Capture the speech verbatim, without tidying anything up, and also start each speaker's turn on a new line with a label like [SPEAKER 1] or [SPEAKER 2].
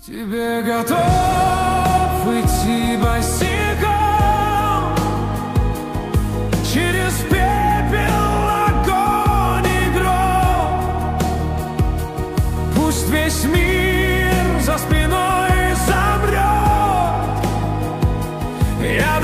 [SPEAKER 1] Тебе готов идти босиком через пепел, огонь и гром. Пусть весь мир за спиной замрет, я